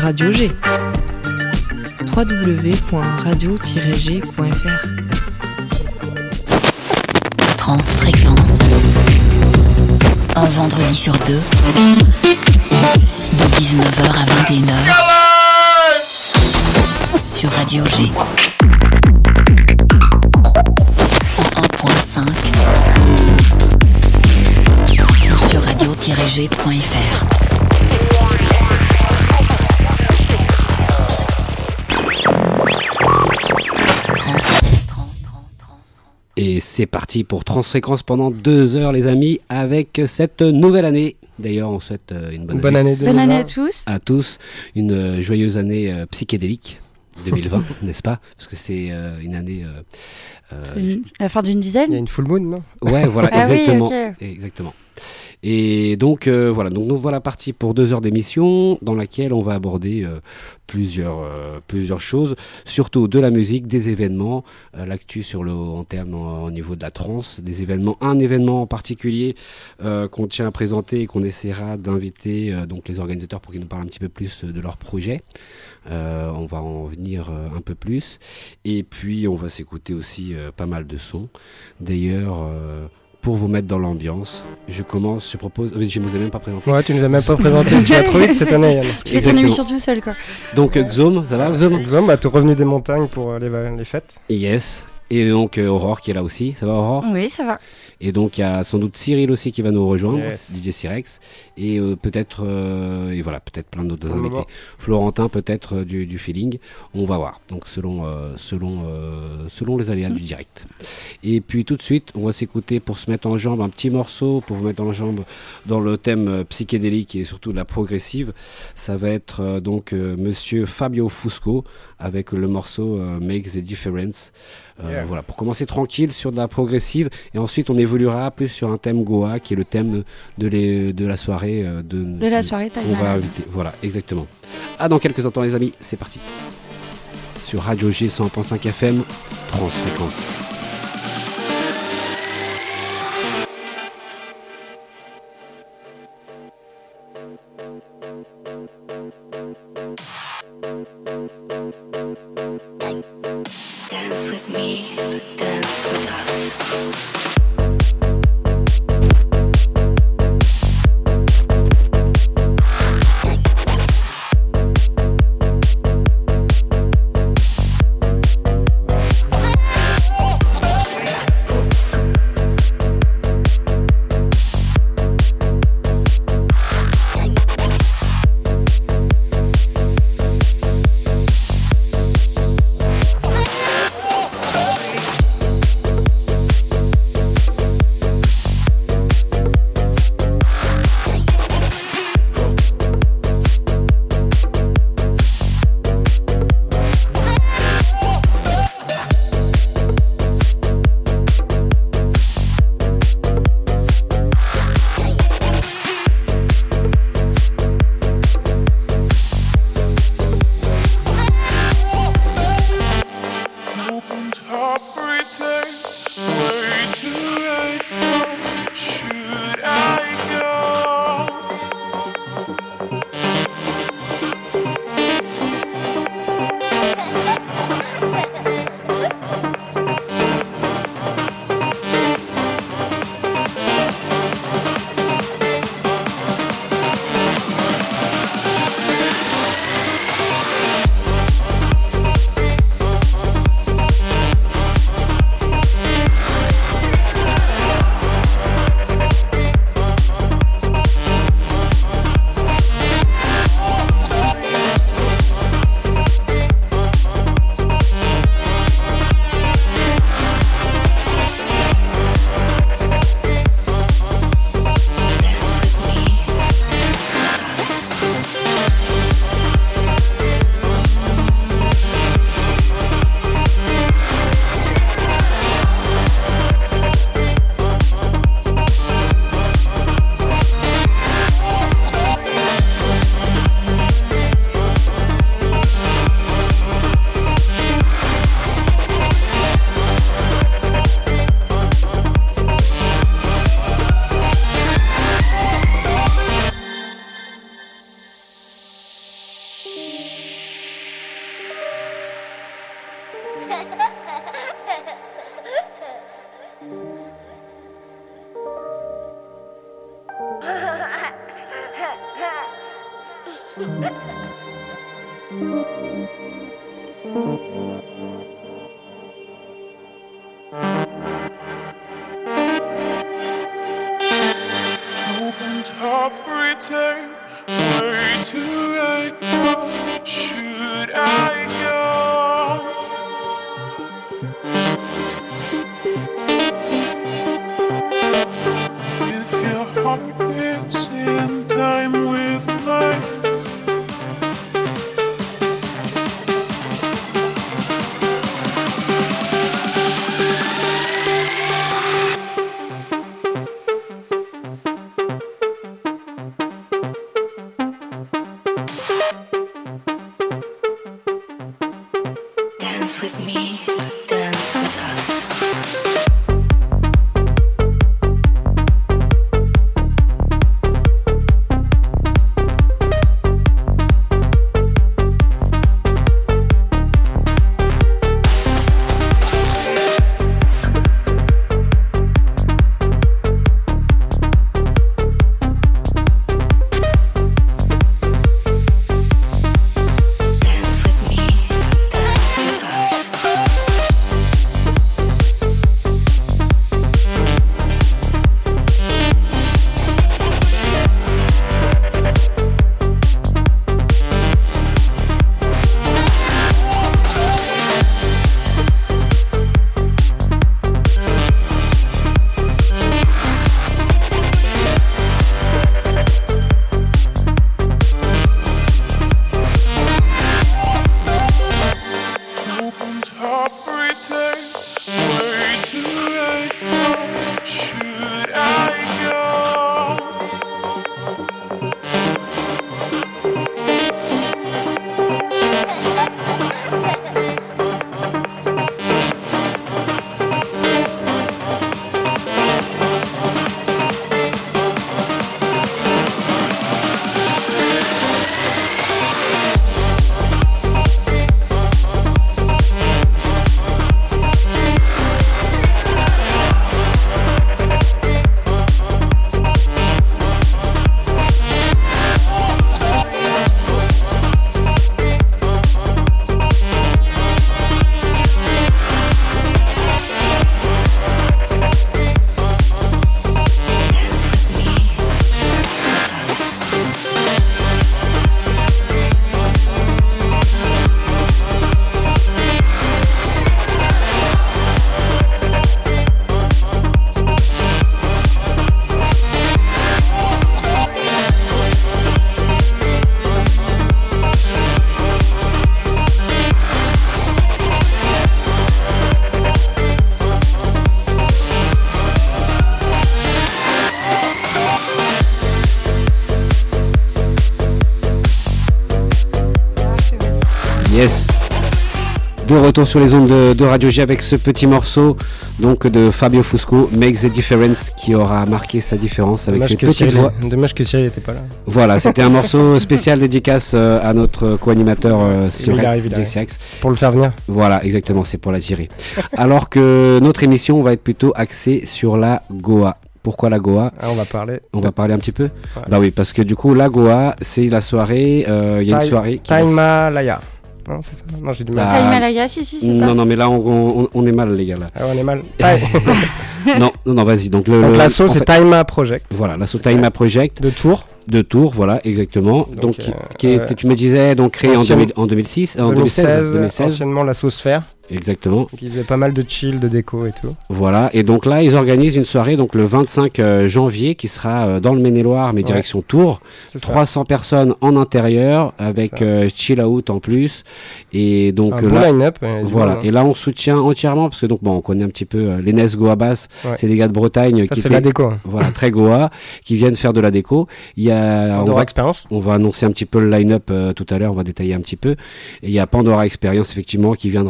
Radio G. www.radio-g.fr. Transfréquence. Un vendredi sur deux, de 19h à 21h, sur Radio G. 101.5 ou sur radio-g.fr. Et c'est parti pour Transfréquence pendant 2 heures, les amis, avec cette nouvelle année. D'ailleurs, on souhaite une bonne année. Bonne année à tous. À tous. Une joyeuse année psychédélique 2020, n'est-ce pas? Parce que c'est une année... la fin d'une dizaine. Il y a une full moon, non? Ouais, voilà, exactement. Oui, okay. Exactement. Et donc voilà, donc nous voilà partis pour 2 heures d'émission dans laquelle on va aborder plusieurs choses, surtout de la musique, des événements, l'actu sur le en termes au niveau de la trance, des événements, un événement en particulier qu'on tient à présenter et qu'on essaiera d'inviter donc les organisateurs pour qu'ils nous parlent un petit peu plus de leur projet. On va en venir un peu plus et puis on va s'écouter aussi pas mal de sons. D'ailleurs pour vous mettre dans l'ambiance, je propose... Je ne vous ai même pas présenté. Ouais, tu nous as même pas présenté, tu vas trop vite cette année, Yann. Tu fais ton émission tout seul, quoi. Donc Xom, ça va Xom? Xom, t'es revenu des montagnes pour les fêtes. Yes. Et donc Aurore qui est là aussi, ça va Aurore? Oui, ça va. Et donc il y a sans doute Cyril aussi qui va nous rejoindre, yes. DJ Cyrex, et peut-être et voilà, peut-être plein d'autres invités. Florentin peut-être du feeling, on va voir. Donc selon les aléas du direct. Et puis tout de suite, on va s'écouter pour se mettre en jambe un petit morceau pour vous mettre en jambe dans le thème psychédélique et surtout de la progressive. Ça va être donc monsieur Fabio Fusco avec le morceau Make the Difference. Voilà, pour commencer tranquille sur de la progressive et ensuite on évoluera plus sur un thème Goa qui est le thème de la soirée de la soirée on va inviter. Voilà, exactement. Dans quelques instants les amis, c'est parti. Sur Radio G 100.5 FM, Transfréquence. Opened up return, where do I go? Should I go? If your heart beats in time with mine, Dance with me, dance with us. Dance with me, dance with us. opened up return, where do I go? Should I go? Yes. De retour sur les ondes de Radio G avec ce petit morceau donc de Fabio Fusco, Make the Difference, qui aura marqué sa différence avec ses petites voix. Dommage que Cyril n'était pas là. Voilà, c'était un morceau spécial dédicace à notre co-animateur Il arrive. J-Sax. Pour le faire venir. Voilà, exactement, c'est pour la tirer. Alors que notre émission va être plutôt axée sur la Goa. Pourquoi la Goa? On va parler. On va parler un petit peu. Ouais. Bah oui, parce que du coup, la Goa, c'est la soirée. Il y a une soirée qui Taimalaya. Non, c'est ça. Non, j'ai du mal. Ah. Taimalaya, si, c'est ça. Non, mais là, on est mal, les gars. Là. Ah, on est mal. non, vas-y. Donc, l'assaut, en c'est fait, Taima Project. Voilà, l'assaut Taima Project. De Tours, voilà, exactement. Donc, tu me disais, donc créé en 2016. Anciennement l'assaut Sphère. Exactement. Qui faisait pas mal de chill, de déco et tout. Voilà, et donc là, ils organisent une soirée donc le 25 janvier qui sera dans le Maine-et-Loire, mais direction Tours. 300 personnes en intérieur avec chill out en plus. Et donc un là, line-up. Voilà, et là on soutient entièrement parce que donc on connaît un petit peu les Nes Goa Bass, c'est des gars de Bretagne ça, qui c'est la déco. Voilà, très Goa, qui viennent faire de la déco. Il y a on va annoncer un petit peu le line-up tout à l'heure, on va détailler un petit peu. Et il y a Pandora Experience effectivement qui viendra jouer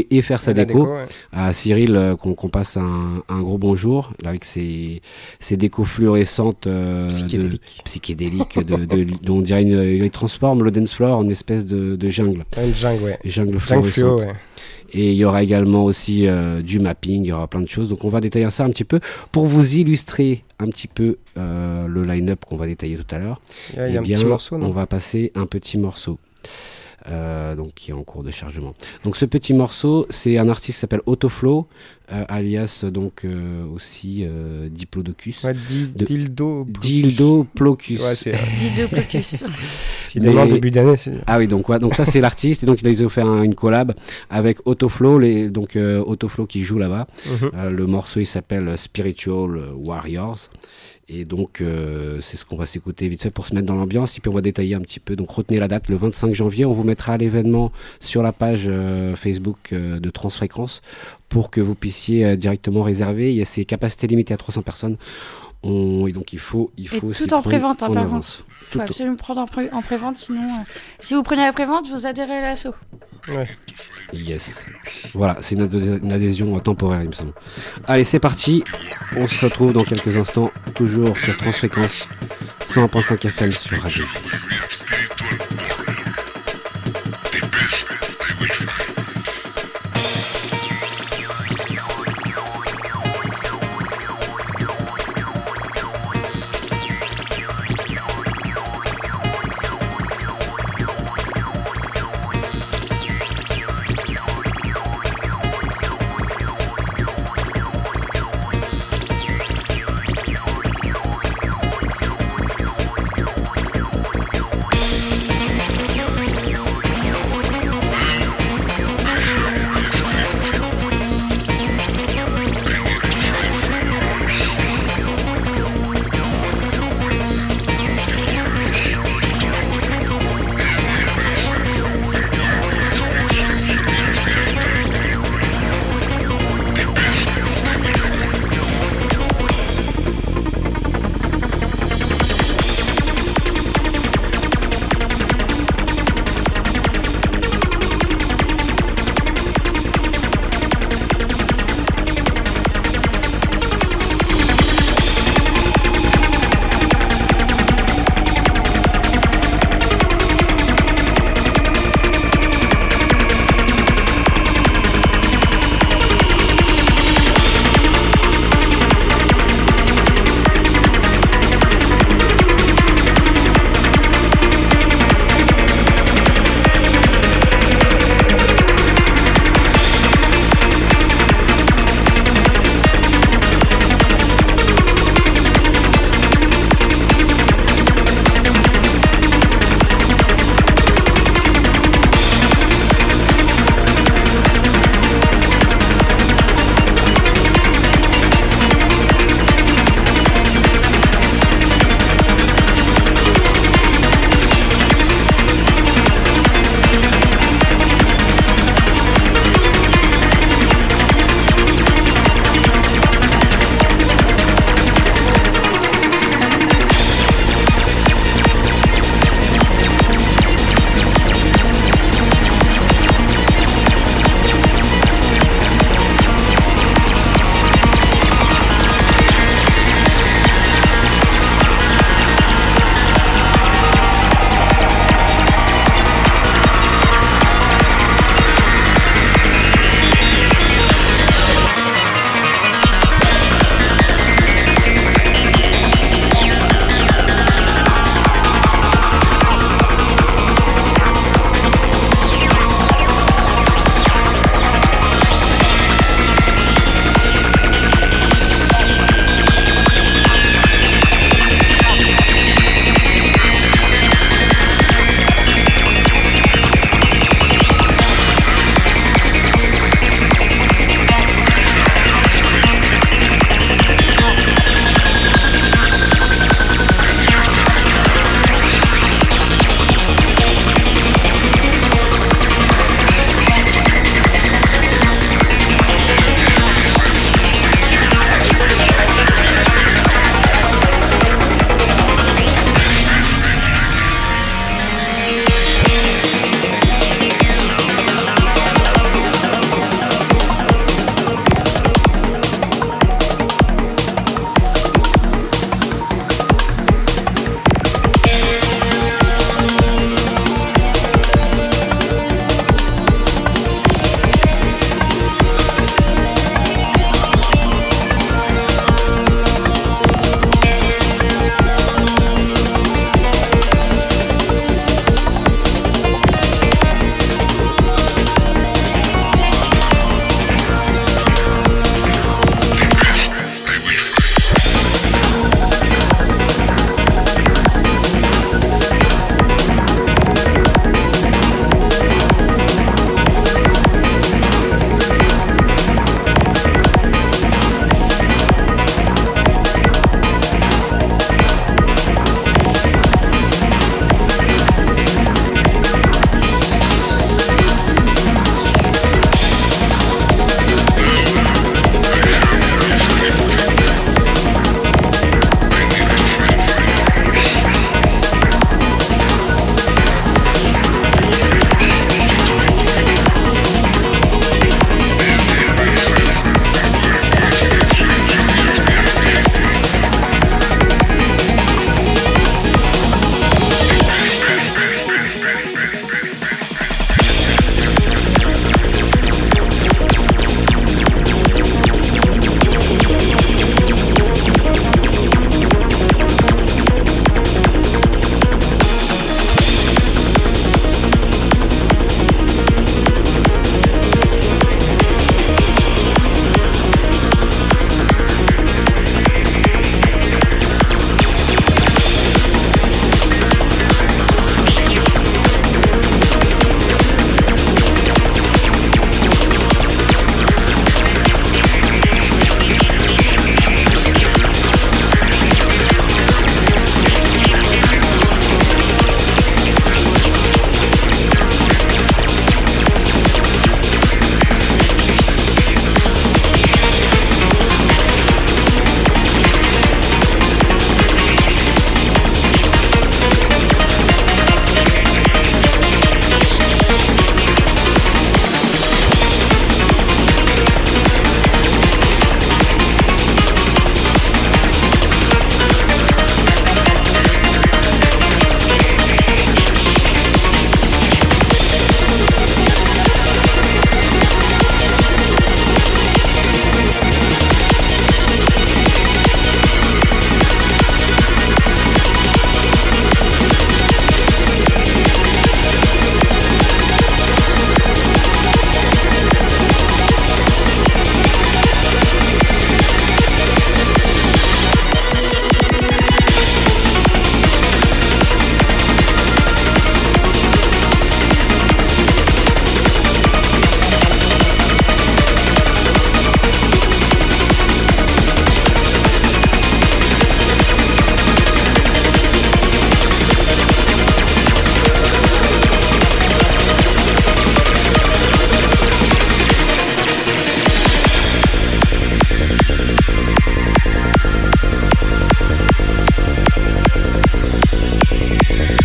jouer et faire sa déco. Ouais. À Cyril, qu'on passe un gros bonjour, là, avec ses décos fluorescentes psychédéliques, dont on dirait il transforme le dance floor en espèce de jungle. Une jungle, ouais. Jungle fluo, ouais. Et il y aura également aussi du mapping, il y aura plein de choses. Donc on va détailler ça un petit peu pour vous illustrer un petit peu le line-up qu'on va détailler tout à l'heure. Il y a un petit morceau, non ? On va passer un petit morceau. Donc qui est en cours de chargement. Donc ce petit morceau, c'est un artiste qui s'appelle Autoflow, alias donc aussi Diplodocus. Ouais, Dildoplocus. Ouais, c'est Dildoplocus. en début d'année. Ah oui, donc ça c'est l'artiste, et donc ils ont fait une collab avec Autoflow, Autoflow qui joue là-bas. Le morceau il s'appelle Spiritual Warriors. Et donc c'est ce qu'on va s'écouter vite fait pour se mettre dans l'ambiance, et puis on va détailler un petit peu. Donc retenez la date, le 25 janvier, on vous mettra l'événement sur la page Facebook de Transfréquence pour que vous puissiez directement réserver. Il y a ces capacités limitées à 300 personnes. Et donc il faut et tout en prévente, par contre. Il faut absolument prendre en prévente, sinon si vous prenez la prévente, vous adhérez à l'assaut. Ouais. Yes. Voilà, c'est une adhésion temporaire, il me semble. Allez, c'est parti. On se retrouve dans quelques instants, toujours sur Transfréquence 101.5 FM sur Radio J.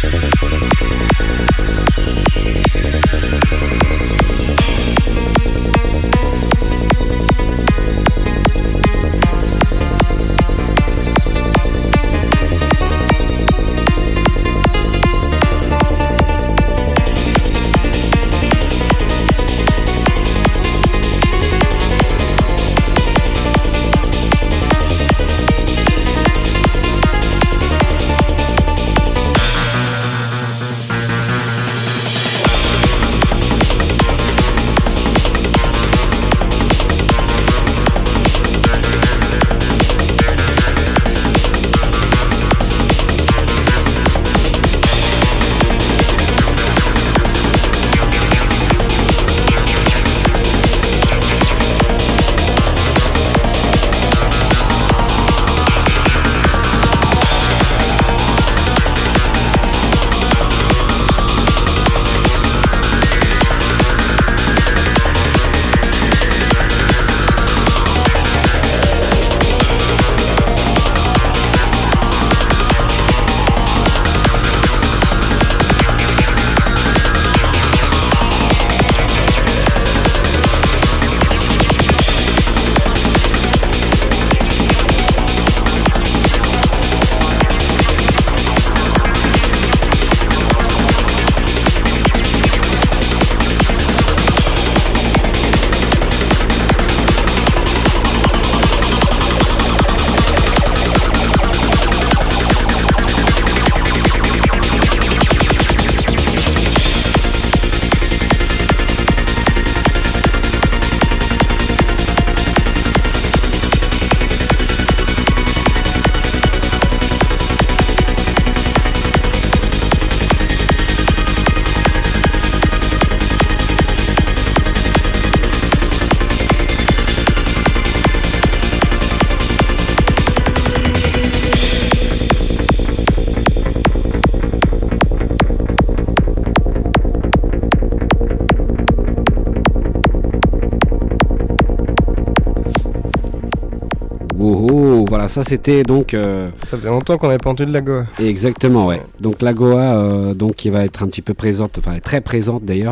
Voilà, ça c'était donc... Ça faisait longtemps qu'on n'avait pas entendu de la Goa. Exactement, ouais. Donc la Goa, donc, qui va être un petit peu présente, enfin très présente d'ailleurs,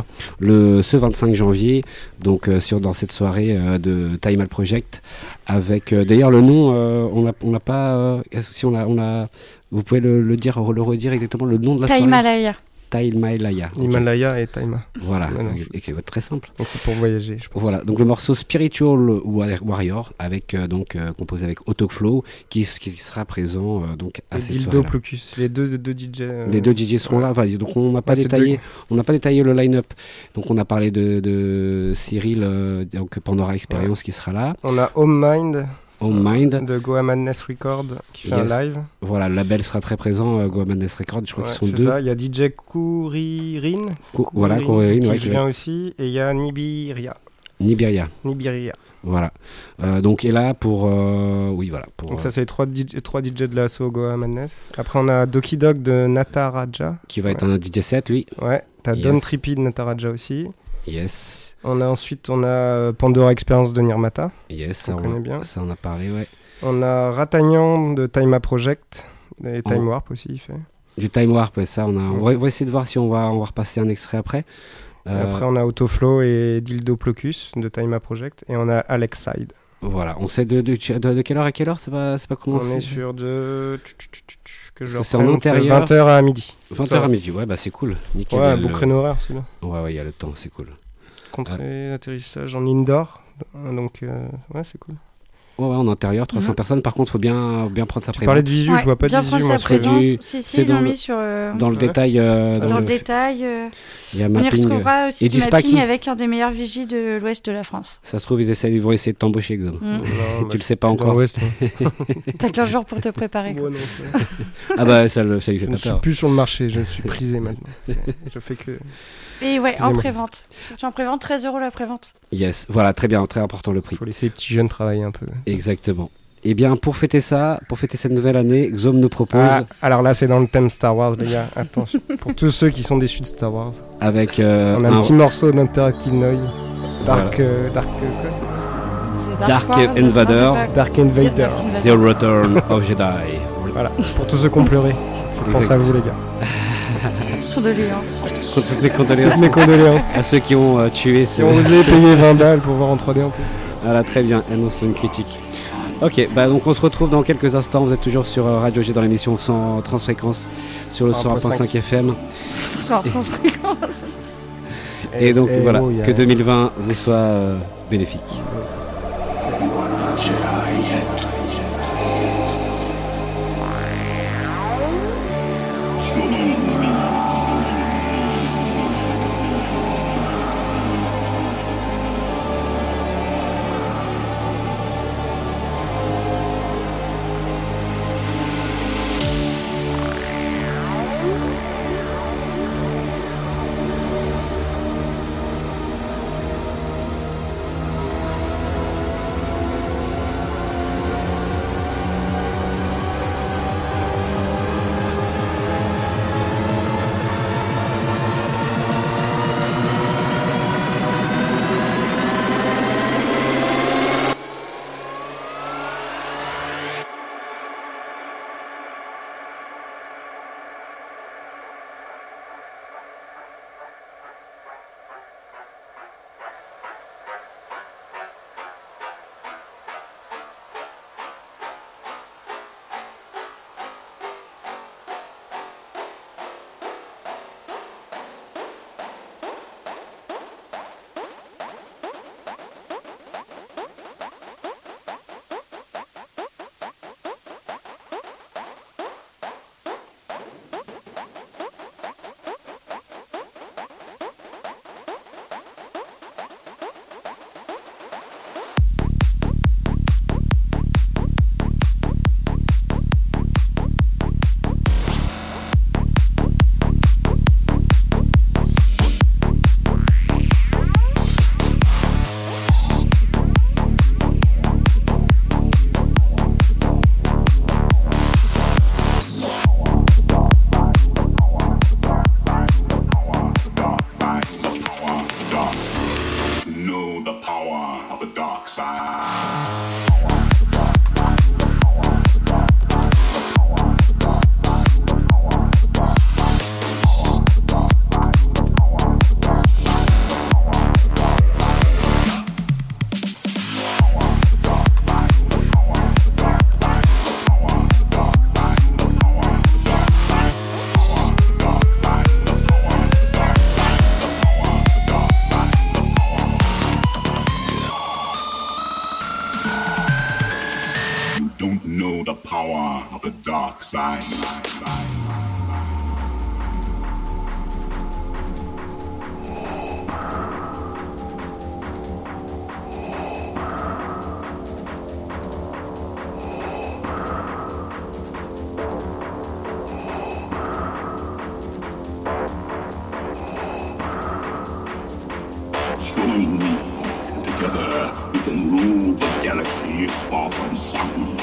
ce 25 janvier, donc dans cette soirée de Time Out Project, avec d'ailleurs le nom, on n'a pas... si on a, vous pouvez le redire exactement, le nom de la soirée. Himalaya. Himalaya. Himalaya et Taima. Voilà, et qui va être très simple. Donc c'est pour voyager, je pense. Voilà, donc le morceau Spiritual Warrior, avec composé avec Autoflow, qui sera présent donc à cette soirée. Dildo Plocus, les deux DJ. Les deux DJ seront là. Enfin, donc on n'a pas détaillé le line-up. Donc on a parlé de Cyril, donc Pandora Experience qui sera là. On a Home Mind. De Goa Madness Record qui fait un live. Voilà, le label sera très présent, Goa Madness Record, je crois qu'ils sont deux. Ça. Il y a DJ Kuririn qui vient aussi, et il y a Nibiria. Voilà. Donc et là pour donc ça c'est les trois DJ de l'assaut Goa Madness. Après on a Doki Dog de Nataraja qui va être un DJ set lui. Ouais, t'as Don Trippy de Nataraja aussi. Yes. Ensuite on a Pandora Experience de Nirmata. Yes, ça on a parlé, ouais. On a Ratagnan de Time Out Project et Time Warp aussi il fait. Du Time Warp, ouais, ça on va essayer de voir si on va repasser un extrait après. Après on a Autoflow et Dildo Plocus de Time Out Project et on a Alex Side. Voilà, on sait de quelle heure à quelle heure, c'est pas comment on est sur de c'est en antérieur. 20h à midi. 20h à midi, ouais, bah c'est cool. Nickel. Ouais, bon créneau horaire, c'est là. Ouais, il y a le temps, c'est cool. Contrée l'atterrissage en indoor, donc ouais, c'est cool. Ouais, en intérieur, 300 personnes. Par contre, faut bien prendre sa prévente. Tu parlais de visu, je vois pas de visu. Bien prendre sa présence. Si, dans mis sur... dans le détail. Dans le détail. Il y a mapping. On y retrouvera aussi du mapping avec un des meilleurs vigies de l'ouest de la France. Ça se trouve, ils vont essayer de t'embaucher, Exo. Tu le sais pas encore. T'as 15 jours pour te préparer. Quoi. Ah bah, ça lui fait pas peur. Je ne suis plus sur le marché, je suis prisé maintenant. Je fais que... Et ouais, en prévente. Surtout en prévente, 13 € la prévente. Yes, voilà, très bien, très important le prix. Il faut laisser les petits jeunes travailler un peu. Exactement. Et bien, pour fêter cette nouvelle année, Xom nous propose... alors là, c'est dans le thème Star Wars, les gars. Attention, pour tous ceux qui sont déçus de Star Wars. Avec on a un petit morceau d'Interactive Noise. Dark Invader. Dark Invader. The Return of Jedi. Voilà, pour tous ceux qui ont pleuré. Je pense à vous, les gars. Condoléances. Toutes mes condoléances. Toutes mes condoléances. À ceux qui ont tué. Si on osait payer 20 balles pour voir en 3D en plus. Voilà, très bien. Annonce une critique. Ok, bah donc on se retrouve dans quelques instants. Vous êtes toujours sur Radio G dans l'émission sans transfréquence sur le 101.5 FM. Sans transfréquence. Et donc voilà, que 2020 vous soit bénéfique. Together, we can rule the galaxy far from sun.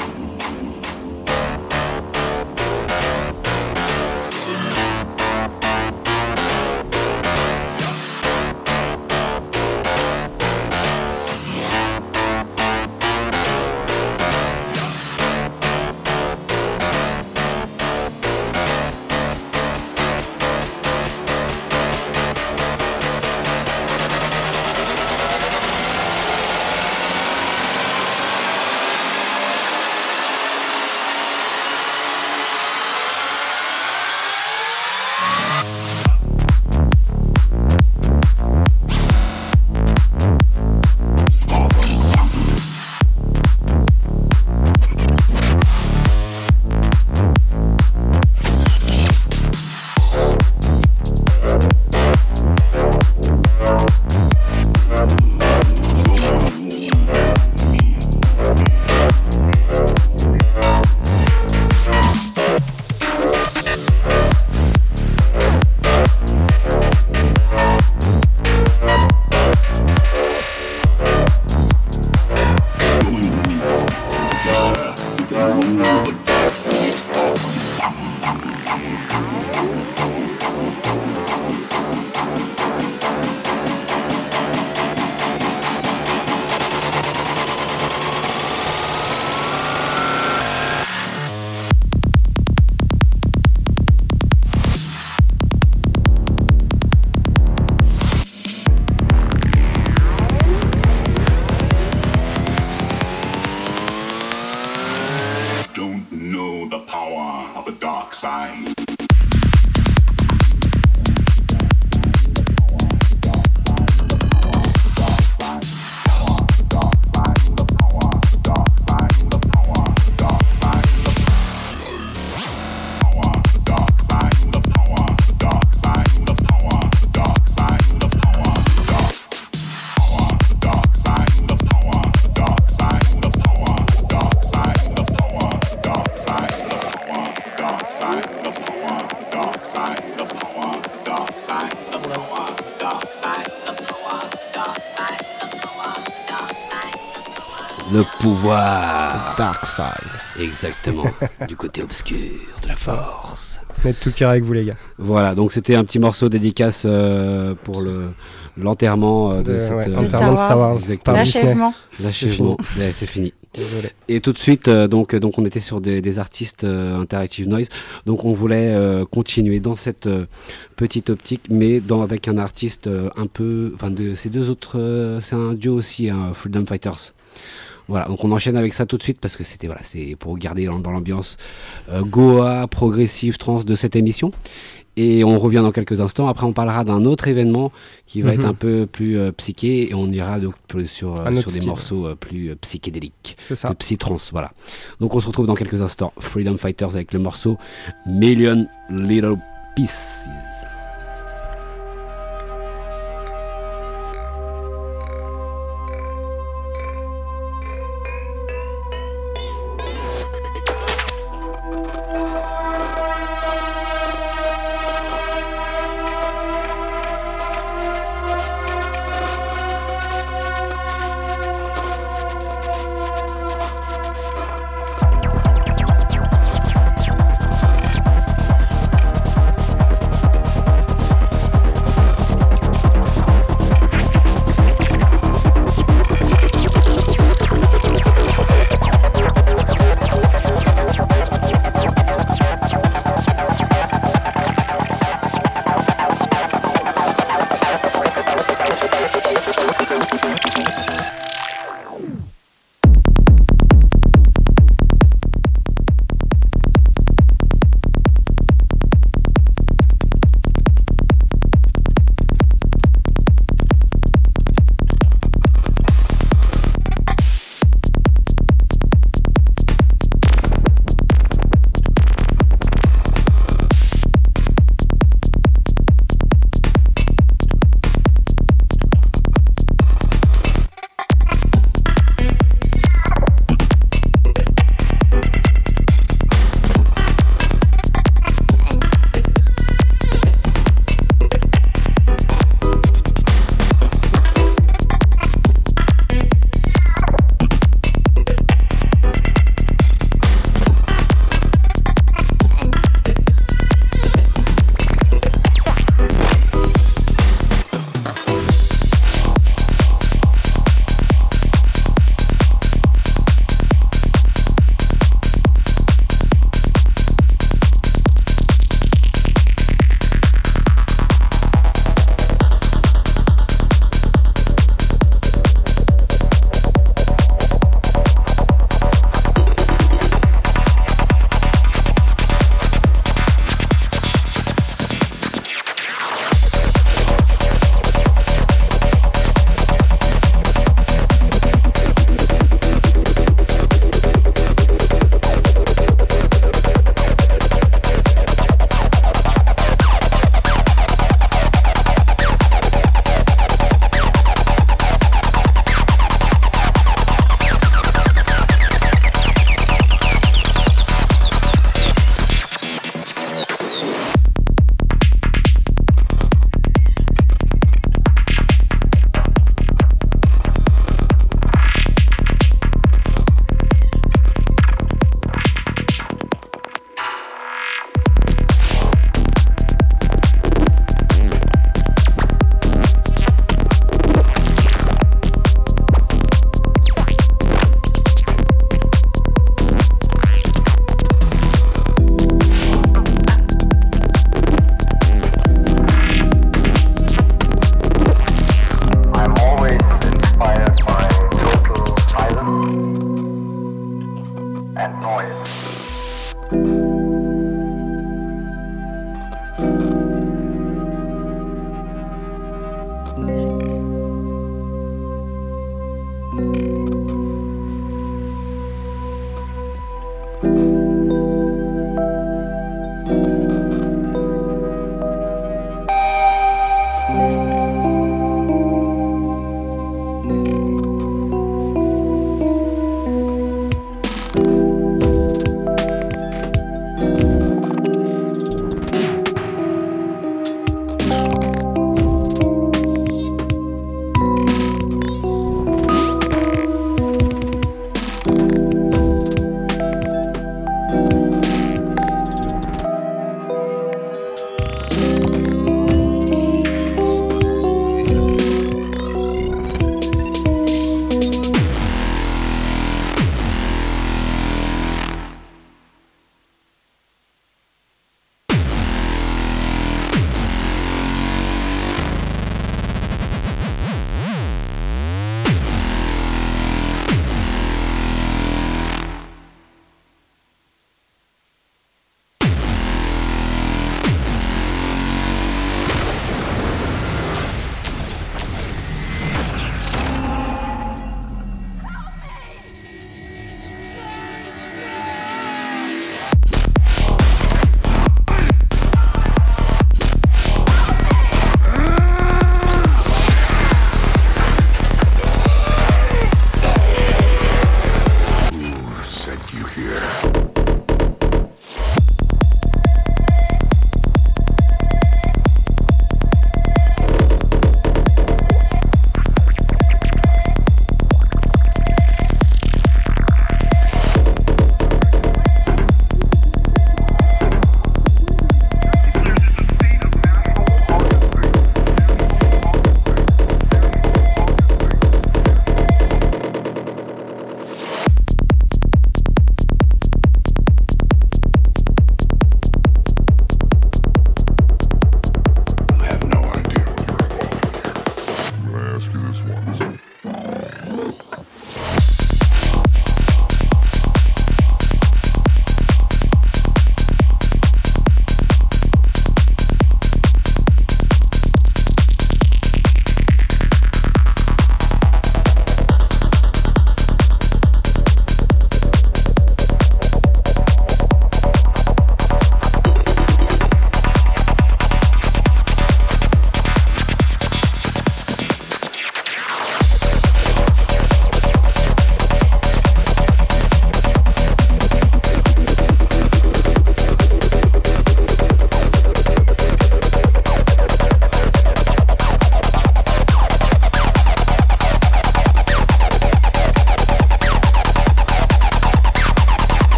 Le pouvoir. Dark side. Exactement. Du côté obscur de la force. On est de tout cœur avec vous, les gars. Voilà, donc c'était un petit morceau dédicace pour l'enterrement de Star Wars. L'achèvement. L'achèvement. C'est fini. Désolé. Et tout de suite, donc on était sur des artistes Interactive Noise, donc on voulait continuer dans cette petite optique, mais avec un artiste un peu, enfin ces deux autres, c'est un duo aussi, Freedom Fighters. Voilà, donc on enchaîne avec ça tout de suite parce que c'est pour garder dans l'ambiance Goa, progressive, trance de cette émission. Et on revient dans quelques instants. Après, on parlera d'un autre événement qui va être un peu plus psyché, et on ira donc sur des morceaux plus psychédéliques. C'est ça. Psy-trance, voilà. Donc on se retrouve dans quelques instants. Freedom Fighters avec le morceau Million Little Pieces.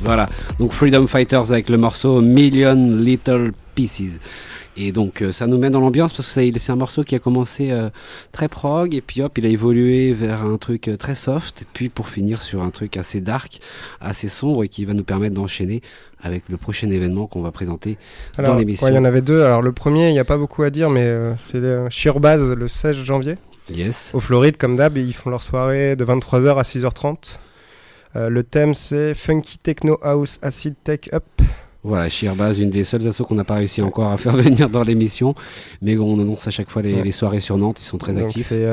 Voilà, donc Freedom Fighters avec le morceau Million Little Pieces. Et donc ça nous met dans l'ambiance parce que c'est un morceau qui a commencé très prog et puis hop il a évolué vers un truc très soft et puis pour finir sur un truc assez dark, assez sombre et qui va nous permettre d'enchaîner avec le prochain événement qu'on va présenter dans l'émission. Ouais, il y en avait deux. Alors le premier, il n'y a pas beaucoup à dire mais c'est Sheerbaz le 16 janvier. Yes. Au Floride comme d'hab, ils font leur soirée de 23h à 6h30. Le thème c'est Funky Techno House Acid Tech Up. Voilà, Sheerbaz, une des seules assos qu'on n'a pas réussi encore à faire venir dans l'émission, mais on annonce à chaque fois les soirées sur Nantes, ils sont très actifs. C'est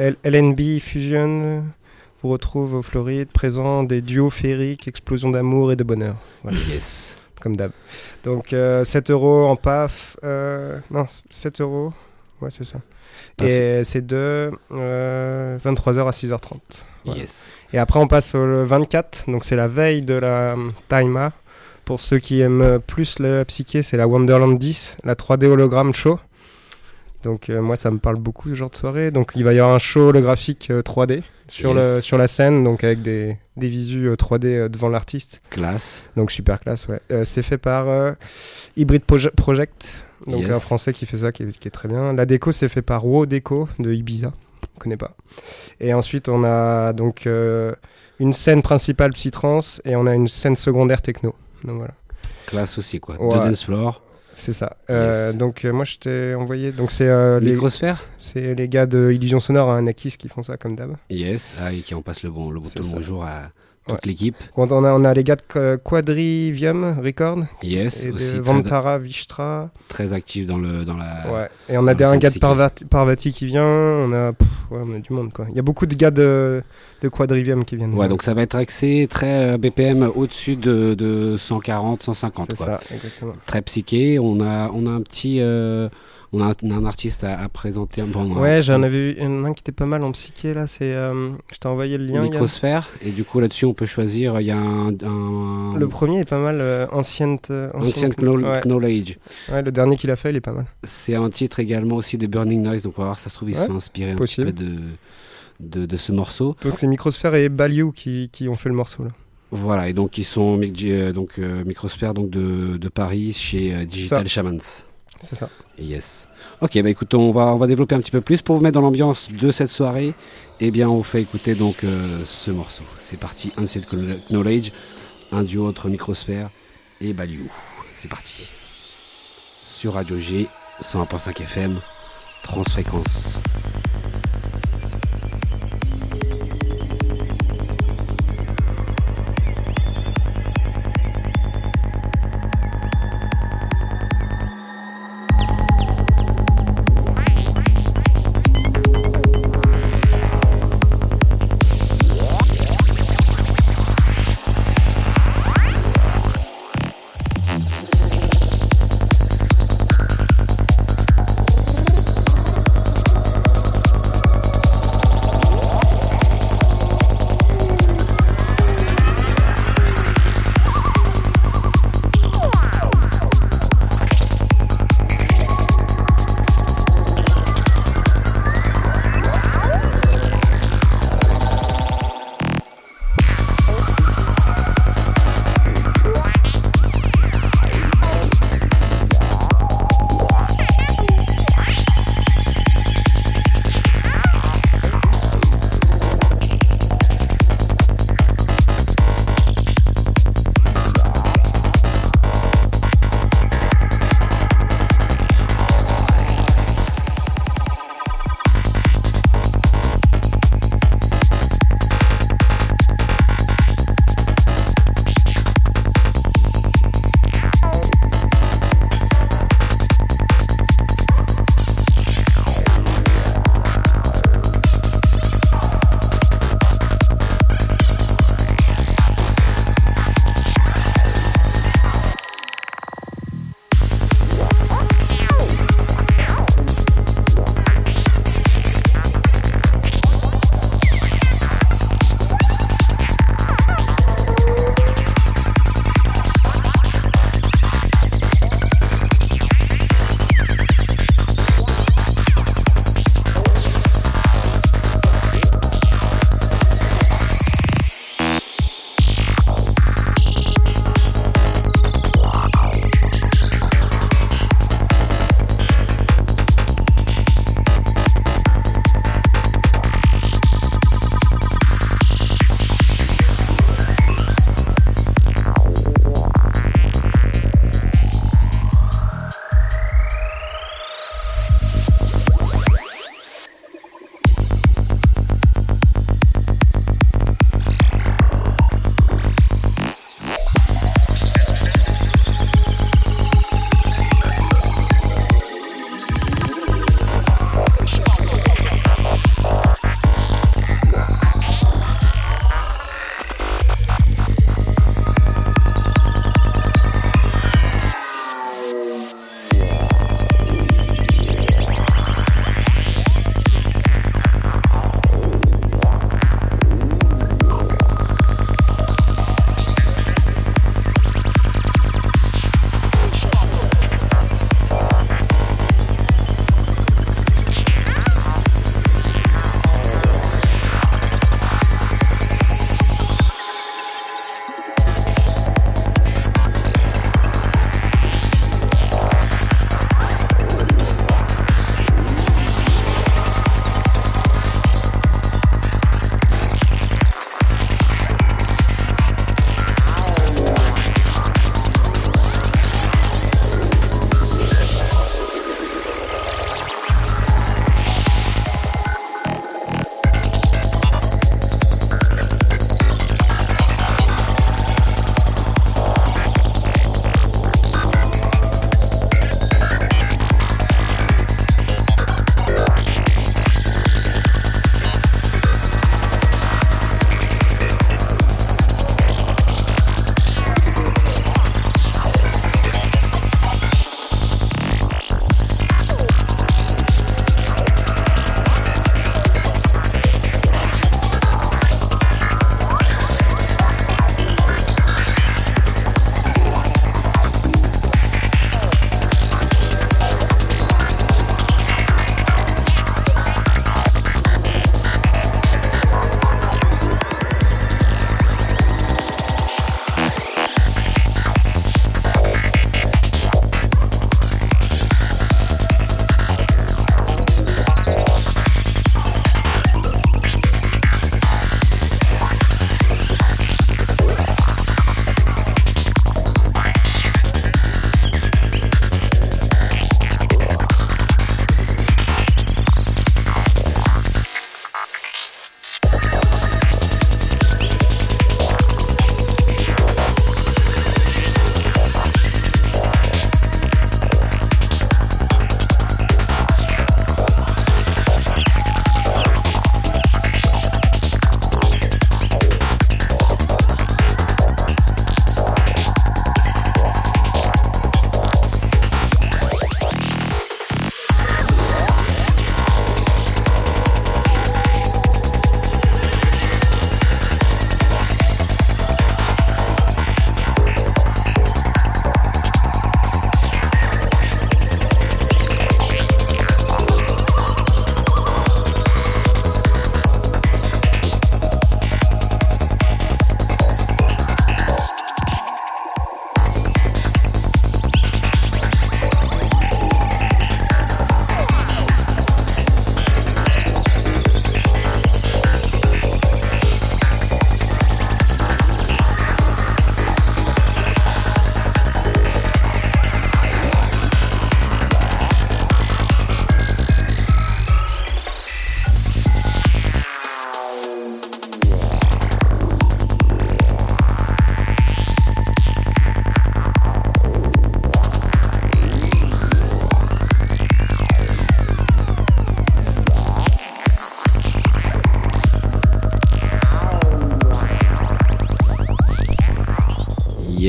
LNB Fusion, vous retrouve au Floride, présent des duos féeriques, explosion d'amour et de bonheur. Voilà. Yes. Comme d'hab. Donc 7€ en PAF, non 7€, ouais c'est ça. Paf. Et c'est de 23h à 6h30. Voilà. Yes. Et après on passe au 24, donc c'est la veille de la Taima. Pour ceux qui aiment plus la psyché, c'est la Wonderland 10, la 3D hologramme show. Donc moi ça me parle beaucoup ce genre de soirée. Donc il va y avoir un show holographique 3D sur la scène, donc avec des visus 3D devant l'artiste. Classe. Donc super classe, ouais. C'est fait par Hybrid Project, donc un français qui fait ça, qui est très bien. La déco c'est fait par Wow Déco de Ibiza, je connais pas. Et ensuite on a donc une scène principale psytrance et on a une scène secondaire techno. Donc voilà. Classe aussi quoi, ouais. De dance floor. C'est ça. Donc moi je t'ai envoyé. Donc c'est Microsphère. C'est les gars de Illusion Sonore à Anakis qui font ça comme d'hab. Yes. Ah et qui en passent le bonjour à toute l'équipe. On a les gars de Quadrivium Record. Yes. Et aussi de Vantara Vishtra. Très actifs dans la. Ouais. Et on a un gars de Parvati qui vient. On a du monde quoi. Il y a beaucoup de gars de Quadrivium qui viennent. Ouais. Donc ça va être axé très BPM au-dessus de 140, 150. C'est quoi. ça. Exactement. Très psyché. On a un petit. On a un artiste à présenter. Bon, ouais, j'en avais eu un qui était pas mal en psyché là. C'est, je t'ai envoyé le lien. Microsphère. Et du coup là-dessus on peut choisir. Il y a un. Le premier est pas mal. Ancient Knowledge. Ouais, le dernier qu'il a fait, il est pas mal. C'est un titre également aussi de Burning Noise. Donc on va voir, ça se trouve ils sont inspirés un petit peu de ce morceau. Donc c'est Microsphère et Baliou qui ont fait le morceau là. Voilà, et donc ils sont Microsphère donc de Paris chez Digital Shamans. C'est ça. Yes. Ok, bah écoute, on va développer un petit peu plus pour vous mettre dans l'ambiance de cette soirée. Eh bien, on vous fait écouter donc ce morceau. C'est parti, Ancient Knowledge, un duo entre Microsphère et Baliou. C'est parti. Sur Radio G, 101.5 FM, Transfréquence.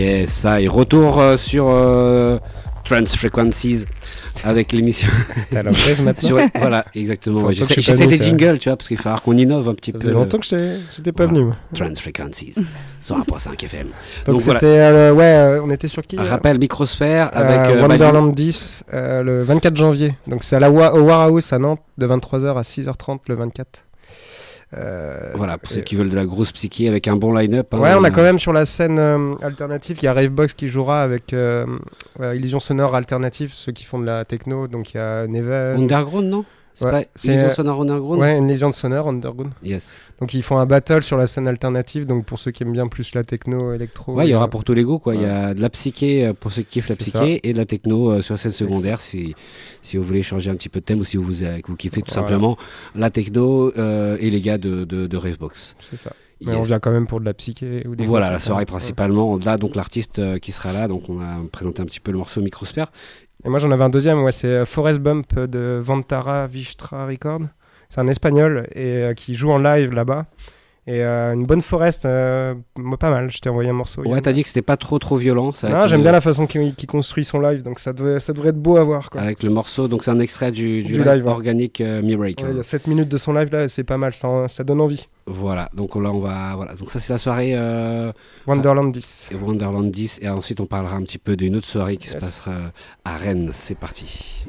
Yes, ça, et retour sur Trans Frequencies avec l'émission. T'as la presse maintenant. Voilà, exactement. Faut Ouais, longtemps que j'essaie je suis pas des venu, jingles, tu vois, parce qu'il va falloir qu'on innove un petit Ça peu. faisait longtemps que j'étais pas venu. Moi. Trans Frequencies, 101.5 FM. Donc voilà. c'était, on était sur qui Rappel Microsphère avec Wonderland 10 le 24 janvier. Donc c'est à au Warhouse à Nantes de 23h à 6h30 le 24. Voilà, pour ceux qui veulent de la grosse psyché avec un bon line-up. Hein, Ouais, on a quand même sur la scène alternative, il y a Ravebox qui jouera avec Illusion Sonore Alternative, ceux qui font de la techno. Donc il y a Neven. Underground, non? C'est Ouais, pas c'est Illusion Sonore Underground? Ouais, une Illusion Sonore Underground. Yes. Donc ils font un battle sur la scène alternative. Donc pour ceux qui aiment bien plus la techno, électro. Ouais, il y aura pour tous les goûts, quoi. Il y Ouais. a de la psyché pour ceux qui kiffent la C'est psyché et de la techno sur la scène secondaire si vous voulez changer un petit peu de thème ou si vous kiffez tout simplement la techno et les gars de Ravebox. C'est ça. Mais Yes. on vient quand même pour de la psyché. Ou des Voilà, trucs la comme soirée ça. principalement. Là, donc l'artiste qui sera là, donc on a présenté un petit peu le morceau Microsphère. Et moi j'en avais un deuxième, ouais, c'est Forest Bump de Vantara Vistra Record. C'est un espagnol et qui joue en live là-bas. Et une bonne Forest, moi pas mal. Je t'ai envoyé un morceau. Ouais, t'as dit que c'était pas trop violent. Ça, Non, j'aime bien la façon qu'il construit son live, donc ça devrait être beau à voir. Quoi. Avec le morceau, donc c'est un extrait du live, live ouais. Organic Miracle. Ouais, il y a 7 minutes de son live là, c'est pas mal, ça donne envie. Voilà, donc là on va. Voilà, donc ça c'est la soirée Wonderland 10. Wonderland 10. Et ensuite on parlera un petit peu d'une autre soirée qui se Yes. passera à Rennes. C'est parti.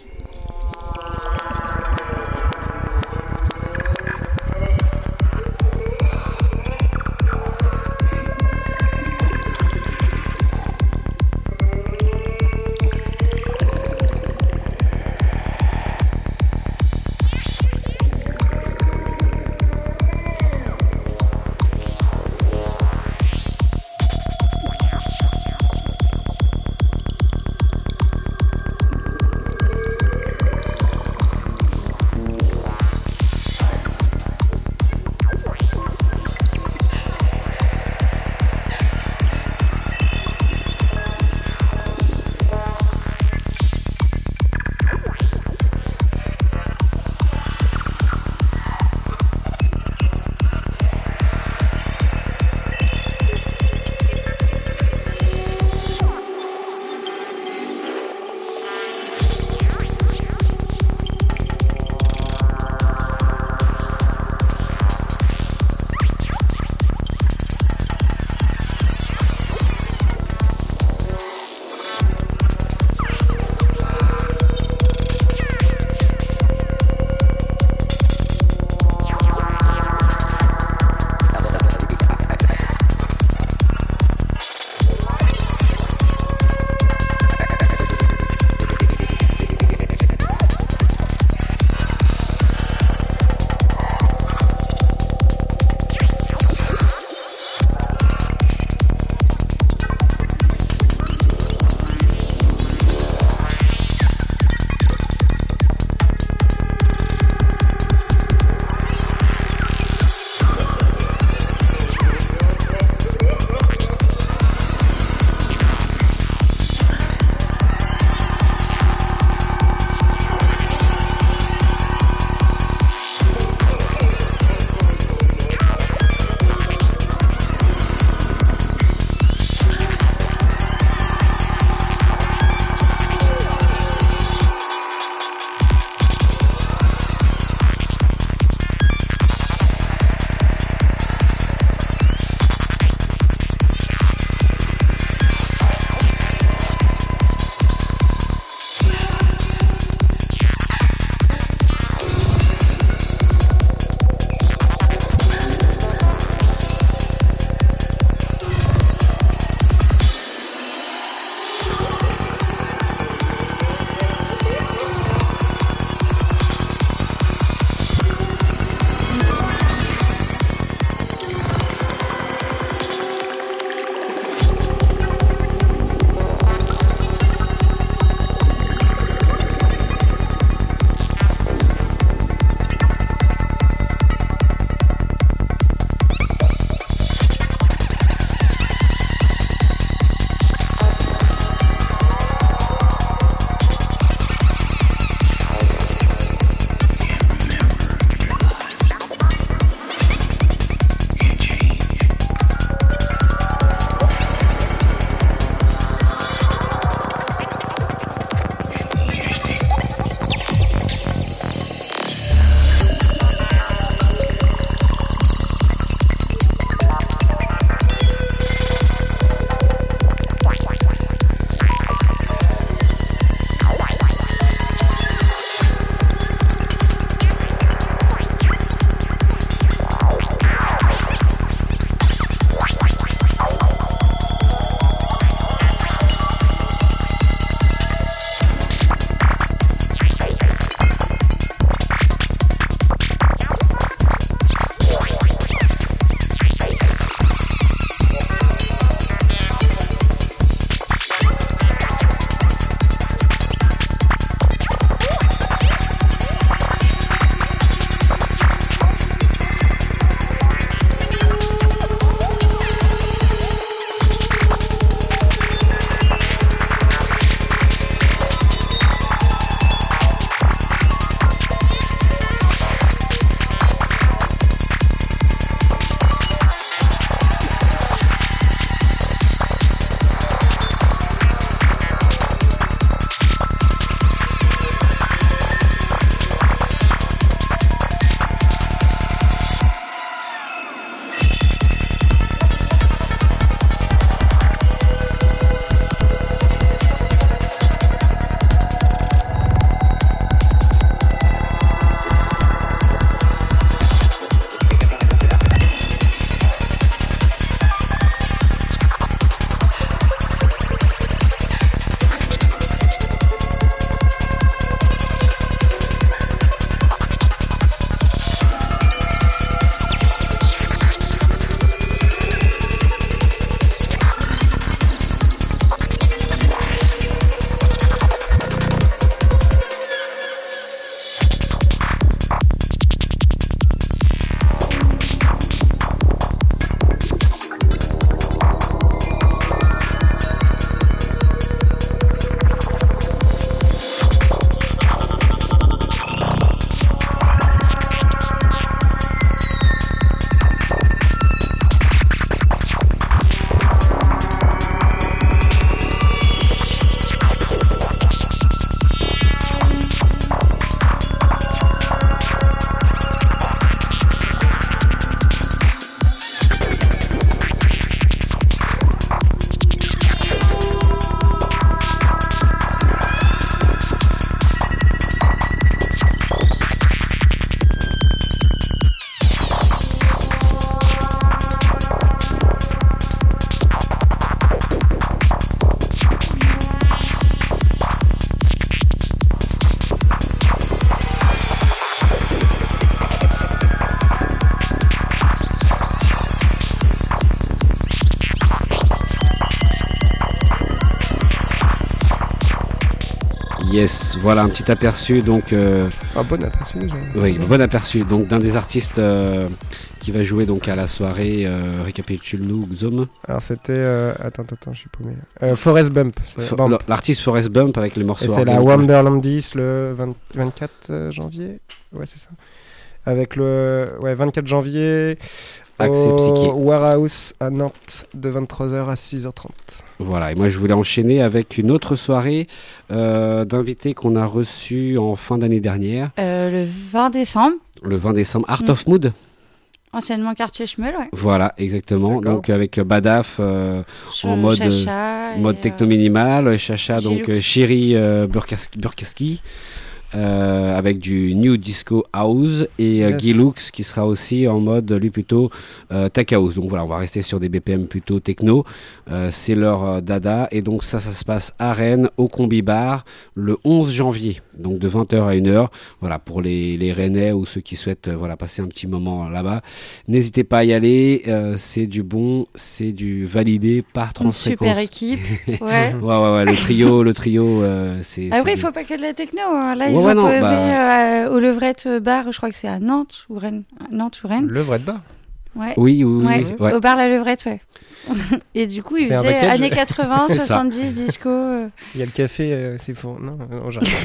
Yes, voilà un petit aperçu donc. Un bon aperçu déjà. Oui, bon aperçu donc d'un des artistes qui va jouer donc à la soirée. Récapitule-nous, Xom. Alors c'était attends, je suis paumé. Forest Bump. L'artiste Forest Bump avec les morceaux. Et c'est la Wonderland 10 le 24 janvier. Ouais, c'est ça. Avec le 24 janvier. Accès psyché. Warehouse à Nantes de 23h à 6h30. Voilà, et moi je voulais enchaîner avec une autre soirée d'invités qu'on a reçus en fin d'année dernière. Le 20 décembre. Le 20 décembre, Art of Mood. Anciennement quartier Schmeul, ouais. Voilà, exactement. D'accord. Donc avec Badaf en mode techno minimal, Chacha, donc Chéri Burkaski. Avec du New Disco House et Guy Lux qui sera aussi en mode lui plutôt Tech House. Donc voilà, on va rester sur des BPM plutôt techno. C'est leur dada et donc ça se passe à Rennes au Combi Bar le 11 janvier. Donc de 20h à 1h. Voilà, pour les Rennais ou ceux qui souhaitent passer un petit moment là-bas. N'hésitez pas à y aller. C'est du bon, c'est du validé par Transfréquence. Super équipe. Ouais. ouais, le trio c'est. Après, il faut pas que de la techno. Hein. Là, ils Ouais, ont non, posé au Levrette Bar, je crois que c'est à Nantes ou Rennes. Levrette Bar. Ouais. Oui. Au bar La Levrette, ouais. Et du coup, ils faisaient années 80, 70, disco. Il y a le café, c'est faux. Non, j'arrête.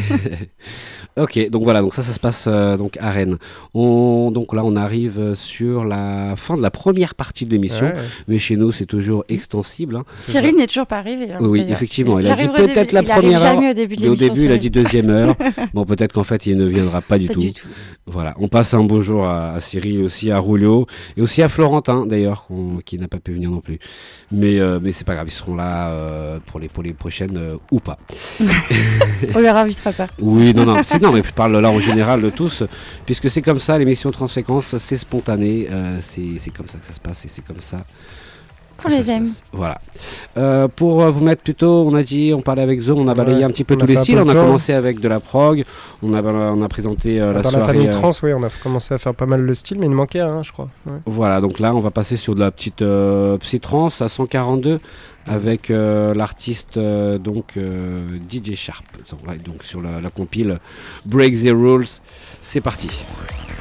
Ok, donc voilà, donc ça se passe donc à Rennes. Donc là, on arrive sur la fin de la première partie de l'émission, Ouais. mais chez nous, c'est toujours extensible. Hein. Cyril n'est toujours pas arrivé. Oui, d'ailleurs. effectivement, il a dit arriverait peut-être début- la première Il heure, arrive jamais au début de mais au l'émission. début, il a Cyril. dit deuxième heure. Bon, peut-être qu'en fait, il ne viendra pas du Pas tout. du tout. Voilà, on passe un bonjour à Cyril, aussi à Roulio, et aussi à Florentin, d'ailleurs, qui n'a pas pu venir non plus. Mais c'est pas grave, ils seront là pour les prochaines ou pas. On leur invitera pas. Oui, non, mais je parle là en général de tous, puisque c'est comme ça, l'émission Transfréquence, c'est spontané, c'est comme ça que ça se passe et c'est comme ça. Qu'on les aime. Voilà. Pour vous mettre plutôt, on parlait avec Zo, on a balayé un petit peu on tous a les fait un styles, peu on le a tour. commencé avec de la prog, on a présenté la Dans soirée. la famille trans, oui, on a commencé à faire pas mal de styles, mais il manquait un, je crois. Ouais. Voilà, donc là on va passer sur de la petite psy-trans à 142 avec l'artiste DJ Sharp, donc sur la compile Break the Rules. C'est parti.